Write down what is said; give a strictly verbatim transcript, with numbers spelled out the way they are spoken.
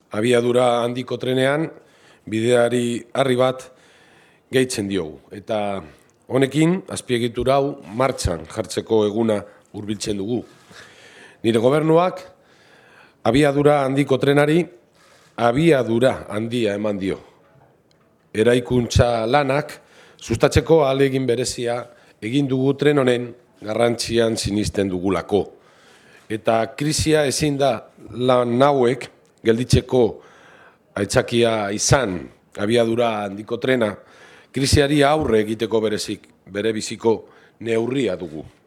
abiadura handiko trenean bideari harri bat gehitzen diogu. Eta honekin, azpiegitura hau martxan jartzeko eguna hurbiltzen dugu. Nire gobernuak abiadura handiko trenari abiadura handia eman dio. Eraikuntza lanak sustatzeko ahalegin berezia egin dugu tren honen garrantzian sinisten dugulako. Eta krisia ezin da lan hauek gelditzeko aitzakia izan abiadura handiko trena, krisiari aurre egiteko berezik, bere biziko neurria dugu.